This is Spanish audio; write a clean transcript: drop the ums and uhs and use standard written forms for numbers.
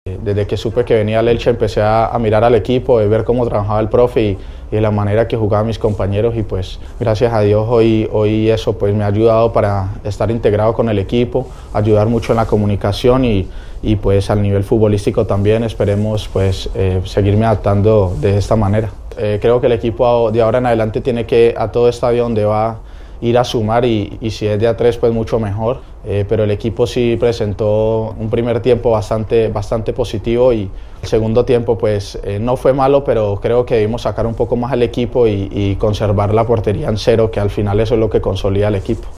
Desde que supe que venía al Elche empecé a mirar al equipo, a ver cómo trabajaba el profe y de la manera que jugaban mis compañeros y pues gracias a Dios hoy eso pues me ha ayudado para estar integrado con el equipo, ayudar mucho en la comunicación y pues al nivel futbolístico también esperemos pues seguirme adaptando de esta manera. Creo que el equipo de ahora en adelante tiene que a todo estadio donde va ir a sumar y si es de a tres pues mucho mejor, pero el equipo sí presentó un primer tiempo bastante positivo y el segundo tiempo pues no fue malo, pero creo que debimos sacar un poco más al equipo y conservar la portería en cero, que al final eso es lo que consolida al equipo.